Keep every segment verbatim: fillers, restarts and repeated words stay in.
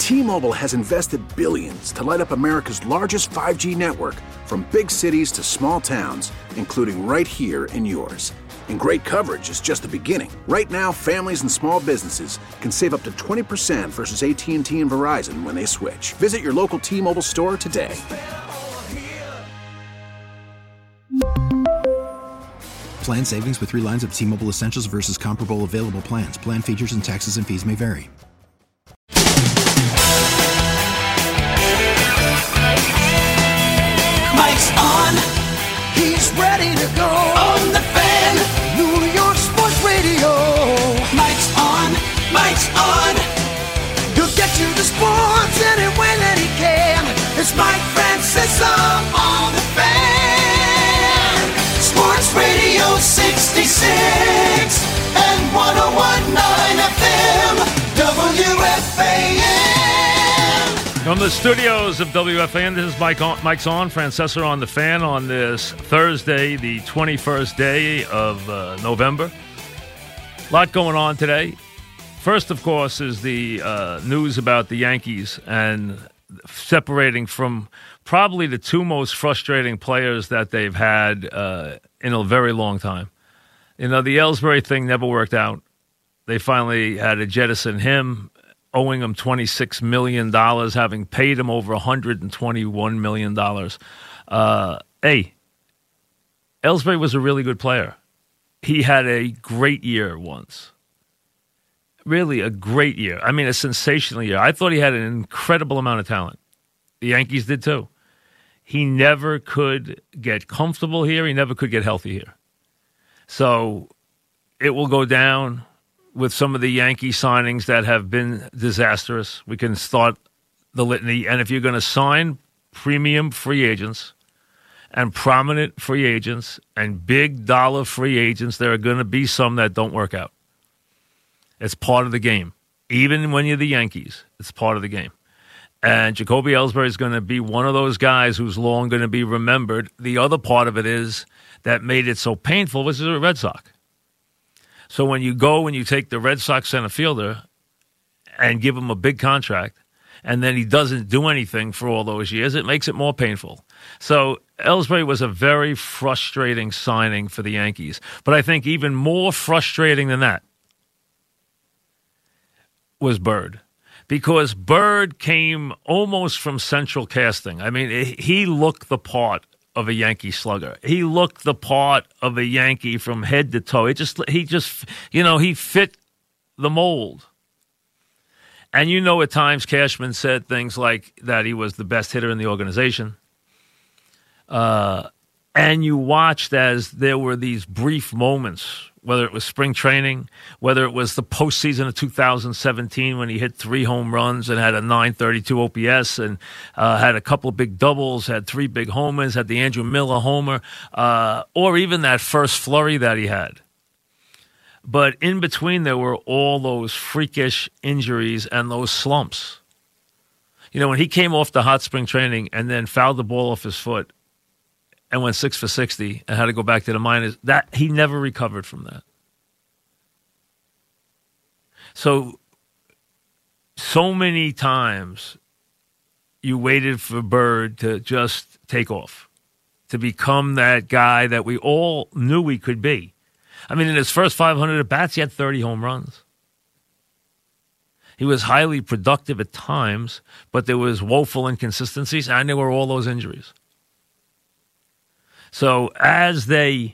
T-Mobile has invested billions to light up America's largest five G network, from big cities to small towns, including right here in yours. And great coverage is just the beginning. Right now, families and small businesses can save up to twenty percent versus A T and T and Verizon when they switch. Visit your local T-Mobile store today. Plan savings with three lines of T-Mobile Essentials versus comparable available plans. Plan features and taxes and fees may vary. Mike's on. He's ready to go. On the Fan. New York Sports Radio. Mike's on. Mike's on. He'll get you the sports any way that he can. It's Mike Francesa on the Fan. Sports Radio sixty-six and one oh one point nine F M. W F A N. From the studios of W F A N, this is Mike on, Mike's on, Francesa on the Fan on this Thursday, the twenty-first day of uh, November. A lot going on today. First, of course, is the uh, news about the Yankees and separating from probably the two most frustrating players that they've had uh, in a very long time. You know, the Ellsbury thing never worked out. They finally had to jettison him, owing him twenty-six million dollars, having paid him over one hundred twenty-one million dollars. Uh, hey, Ellsbury was a really good player. He had a great year once. Really a great year. I mean, a sensational year. I thought he had an incredible amount of talent. The Yankees did too. He never could get comfortable here. He never could get healthy here. So it will go down with some of the Yankee signings that have been disastrous. We can start the litany. And if you're going to sign premium free agents and prominent free agents and big dollar free agents, there are going to be some that don't work out. It's part of the game. Even when you're the Yankees, it's part of the game. And Jacoby Ellsbury is going to be one of those guys who's long going to be remembered. The other part of it is that made it so painful was the Red Sox. So when you go and you take the Red Sox center fielder and give him a big contract, and then he doesn't do anything for all those years, it makes it more painful. So Ellsbury was a very frustrating signing for the Yankees. But I think even more frustrating than that was Bird. Because Bird came almost from central casting. I mean, he looked the part of a Yankee slugger. He looked the part of a Yankee from head to toe. It just, he just, you know, he fit the mold. And you know, at times Cashman said things like that he was the best hitter in the organization. Uh, and you watched as there were these brief moments, whether it was spring training, whether it was the postseason of two thousand seventeen when he hit three home runs and had a nine thirty-two O P S and uh, had a couple of big doubles, had three big homers, had the Andrew Miller homer, uh, or even that first flurry that he had. But in between, there were all those freakish injuries and those slumps. You know, when he came off the hot spring training and then fouled the ball off his foot and went six for sixty and had to go back to the minors, that he never recovered from that. So, so many times you waited for Bird to just take off, to become that guy that we all knew he could be. I mean, in his first five hundred at-bats, he had thirty home runs. He was highly productive at times, but there was woeful inconsistencies, and there were all those injuries. So as they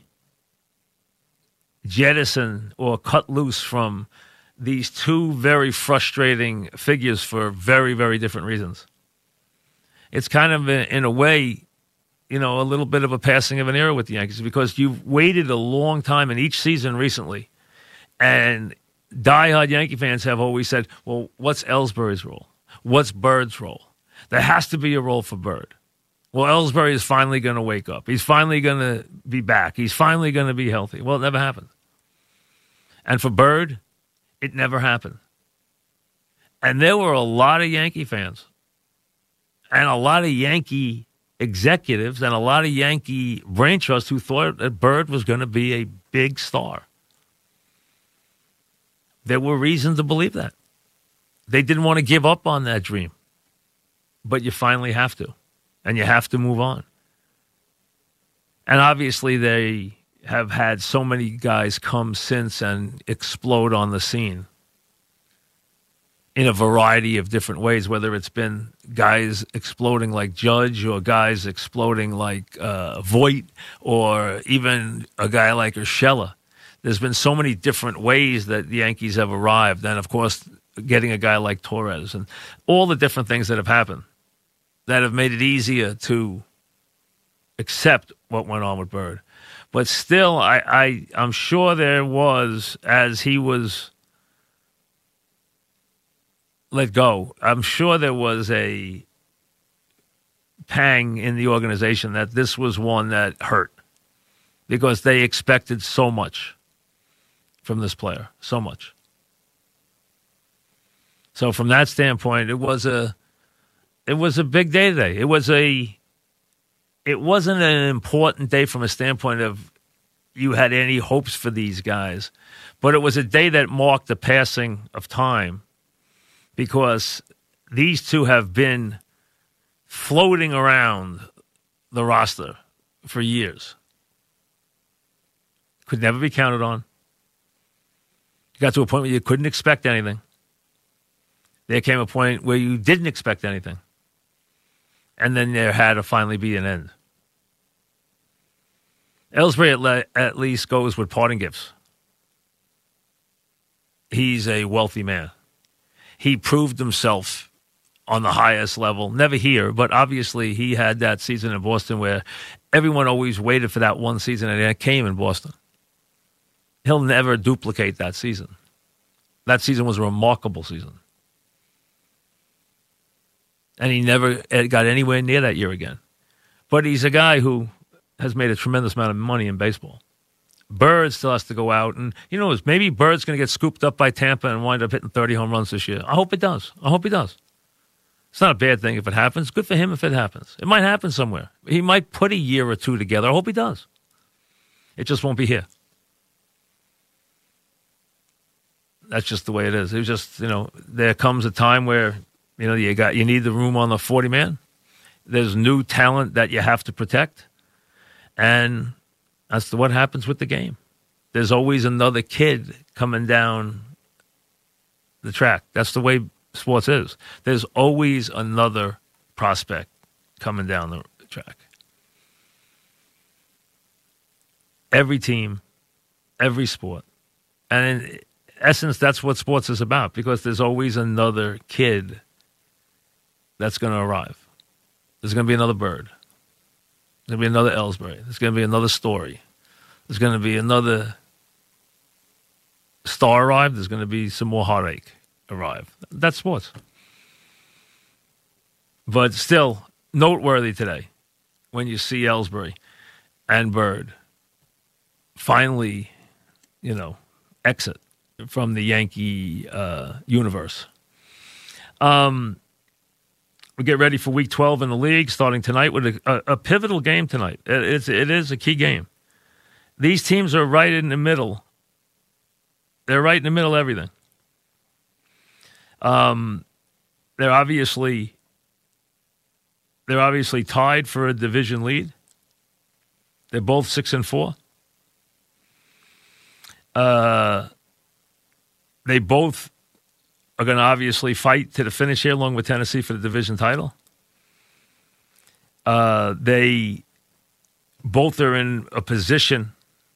jettison or cut loose from these two very frustrating figures for very, very different reasons, it's kind of, in a way, you know, a little bit of a passing of an era with the Yankees, because you've waited a long time in each season recently, and diehard Yankee fans have always said, well, what's Ellsbury's role? What's Bird's role? There has to be a role for Bird. Well, Ellsbury is finally going to wake up. He's finally going to be back. He's finally going to be healthy. Well, it never happened. And for Bird, it never happened. And there were a lot of Yankee fans and a lot of Yankee executives and a lot of Yankee brain trusts who thought that Bird was going to be a big star. There were reasons to believe that. They didn't want to give up on that dream. But you finally have to. And you have to move on. And obviously they have had so many guys come since and explode on the scene in a variety of different ways, whether it's been guys exploding like Judge or guys exploding like uh, Voit or even a guy like Urshela. There's been so many different ways that the Yankees have arrived. And, of course, getting a guy like Torres and all the different things that have happened that have made it easier to accept what went on with Bird. But still, I, I, I'm sure there was, as he was let go, I'm sure there was a pang in the organization that this was one that hurt because they expected so much from this player, so much. So from that standpoint, it was a it was a big day today. It was a It wasn't an important day from a standpoint of you had any hopes for these guys, but it was a day that marked the passing of time because these two have been floating around the roster for years. Could never be counted on. You got to a point where you couldn't expect anything. There came a point where you didn't expect anything. And then there had to finally be an end. Ellsbury at, le- at least goes with parting gifts. He's a wealthy man. He proved himself on the highest level. Never here, but obviously he had that season in Boston where everyone always waited for that one season, and it came in Boston. He'll never duplicate that season. That season was a remarkable season. And he never got anywhere near that year again. But he's a guy who has made a tremendous amount of money in baseball. Bird still has to go out. And, you know, maybe Bird's going to get scooped up by Tampa and wind up hitting thirty home runs this year. I hope it does. I hope he does. It's not a bad thing if it happens. Good for him if it happens. It might happen somewhere. He might put a year or two together. I hope he does. It just won't be here. That's just the way it is. It was just, you know, there comes a time where, you know, you got you need the room on the forty man. There's new talent that you have to protect. And that's what happens with the game. There's always another kid coming down the track. That's the way sports is. There's always another prospect coming down the track. Every team, every sport. And in essence, that's what sports is about, because there's always another kid that's going to arrive. There's going to be another Bird. There's going to be another Ellsbury. There's going to be another Story. There's going to be another star arrive. There's going to be some more heartache arrive. That's sports. But still, noteworthy today when you see Ellsbury and Bird finally, you know, exit from the Yankee uh, universe. Um, we get ready for Week twelve in the league, starting tonight with a, a, a pivotal game tonight. It, it's, it is a key game. These teams are right in the middle. They're right in the middle of everything. Um, they're obviously they're obviously tied for a division lead. They're both six and four. Uh, they both are going to obviously fight to the finish here, along with Tennessee, for the division title. Uh, they both are in a position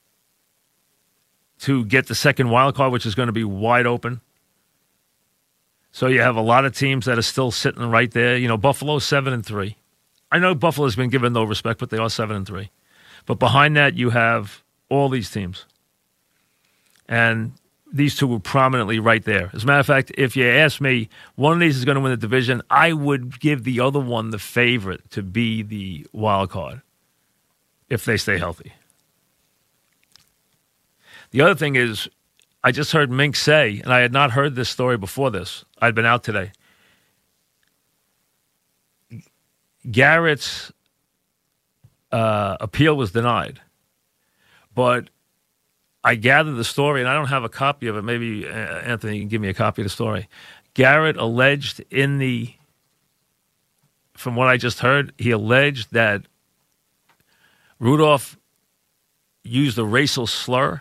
to get the second wild card, which is going to be wide open. So you have a lot of teams that are still sitting right there. You know, Buffalo's seven and three. I know Buffalo's been given no respect, but they are seven and three. But behind that, you have all these teams, and these two were prominently right there. As a matter of fact, if you ask me, one of these is going to win the division, I would give the other one the favorite to be the wild card if they stay healthy. The other thing is, I just heard Mink say, and I had not heard this story before this. I'd been out today. Garrett's uh, appeal was denied. But I gathered the story, and I don't have a copy of it. Maybe uh, Anthony can give me a copy of the story. Garrett alleged in the, from what I just heard, he alleged that Rudolph used a racial slur.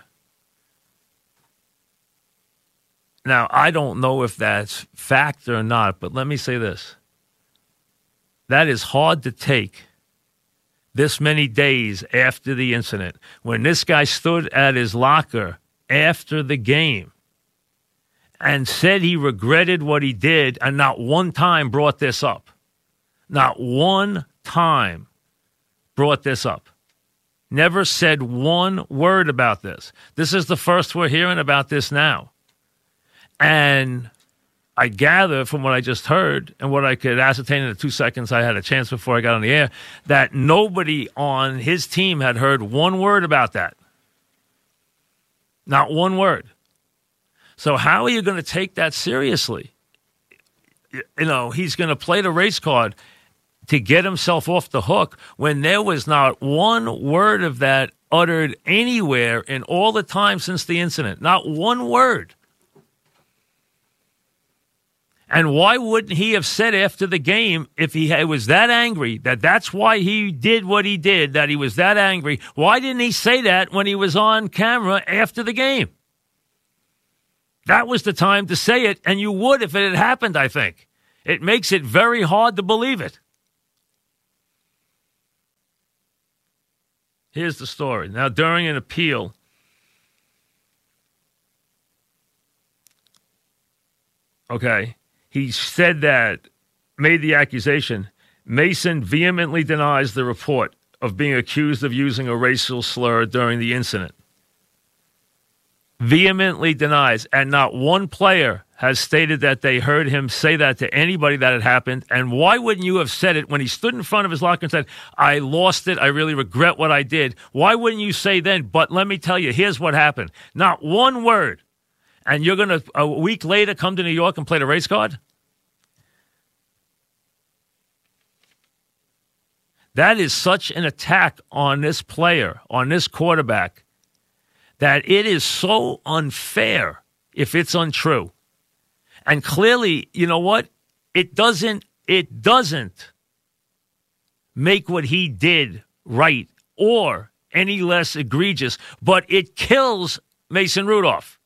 Now, I don't know if that's fact or not, but let me say this. That is hard to take this many days after the incident, when this guy stood at his locker after the game and said he regretted what he did and not one time brought this up. Not one time brought this up. Never said one word about this. This is the first we're hearing about this now. And I gather from what I just heard and what I could ascertain in the two seconds I had a chance before I got on the air, that nobody on his team had heard one word about that. Not one word. So how are you going to take that seriously? You know, he's going to play the race card to get himself off the hook when there was not one word of that uttered anywhere in all the time since the incident. Not one word. And why wouldn't he have said after the game, if he was that angry, that that's why he did what he did, that he was that angry? Why didn't he say that when he was on camera after the game? That was the time to say it, and you would if it had happened, I think. It makes it very hard to believe it. Here's the story. Now, during an appeal, okay, he said that, made the accusation. Mason vehemently denies the report of being accused of using a racial slur during the incident. Vehemently denies, and not one player has stated that they heard him say that to anybody that had happened. And why wouldn't you have said it when he stood in front of his locker and said, I lost it, I really regret what I did? Why wouldn't you say then, but let me tell you, here's what happened? Not one word. And you're going to, a week later, come to New York and play the race card? That is such an attack on this player, on this quarterback, that it is so unfair if it's untrue. And clearly, you know what? It doesn't, it doesn't make what he did right or any less egregious, but it kills Mason Rudolph.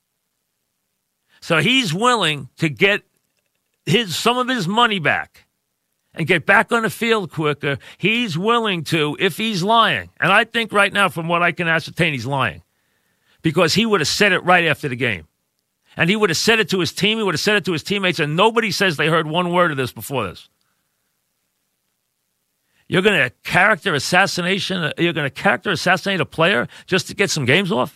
So he's willing to get his some of his money back and get back on the field quicker. He's willing to, if he's lying. And I think right now, from what I can ascertain, he's lying. Because he would have said it right after the game. And he would have said it to his team. He would have said it to his teammates. And nobody says they heard one word of this before this. You're going to character assassination. You're going to character assassinate a player just to get some games off?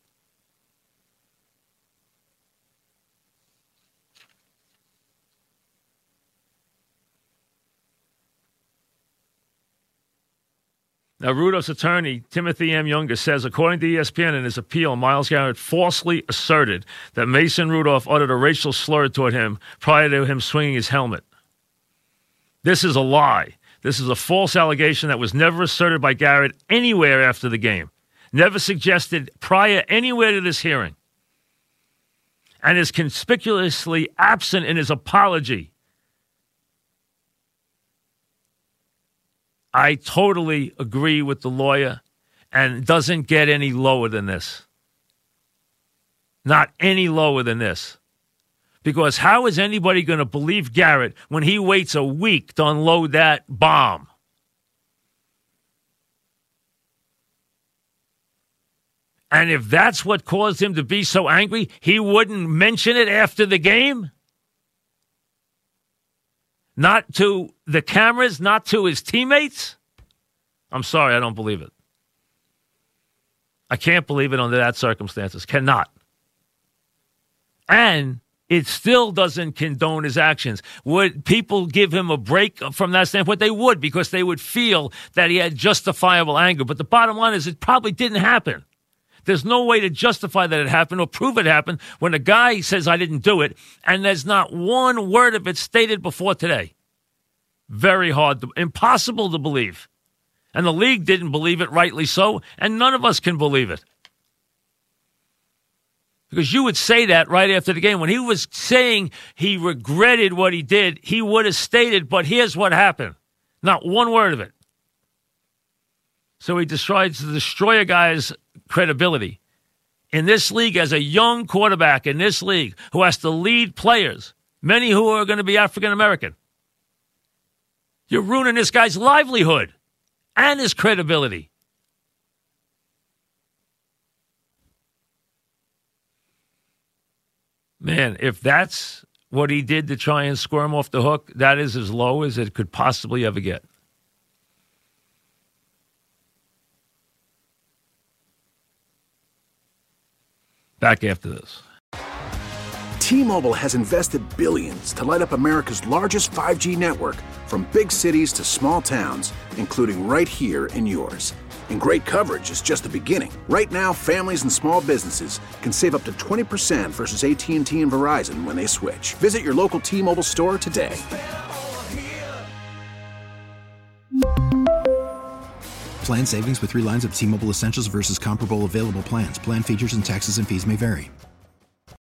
Now, Rudolph's attorney, Timothy M. Younger, says, according to E S P N in his appeal, Myles Garrett falsely asserted that Mason Rudolph uttered a racial slur toward him prior to him swinging his helmet. This is a lie. This is a false allegation that was never asserted by Garrett anywhere after the game, never suggested prior anywhere to this hearing, and is conspicuously absent in his apology. I totally agree with the lawyer, and it doesn't get any lower than this. Not any lower than this. Because how is anybody going to believe Garrett when he waits a week to unload that bomb? And if that's what caused him to be so angry, he wouldn't mention it after the game? Not to the cameras, not to his teammates? I'm sorry, I don't believe it. I can't believe it under that circumstances. Cannot. And it still doesn't condone his actions. Would people give him a break from that standpoint? They would, because they would feel that he had justifiable anger. But the bottom line is it probably didn't happen. There's no way to justify that it happened or prove it happened when a guy says, I didn't do it, and there's not one word of it stated before today. Very hard, to, impossible to believe. And the league didn't believe it, rightly so, and none of us can believe it. Because you would say that right after the game. When he was saying he regretted what he did, he would have stated, but here's what happened. Not one word of it. So he decides to destroy a guy's credibility. In this league, as a young quarterback in this league who has to lead players, many who are going to be African-American, you're ruining this guy's livelihood and his credibility. Man, if that's what he did to try and squirm off the hook, that is as low as it could possibly ever get. Back after this. T-Mobile has invested billions to light up America's largest five G network, from big cities to small towns, including right here in yours. And great coverage is just the beginning. Right now, families and small businesses can save up to twenty percent versus A T and T and Verizon when they switch. Visit your local T-Mobile store today. Plan savings with three lines of T-Mobile Essentials versus comparable available plans. Plan features and taxes and fees may vary.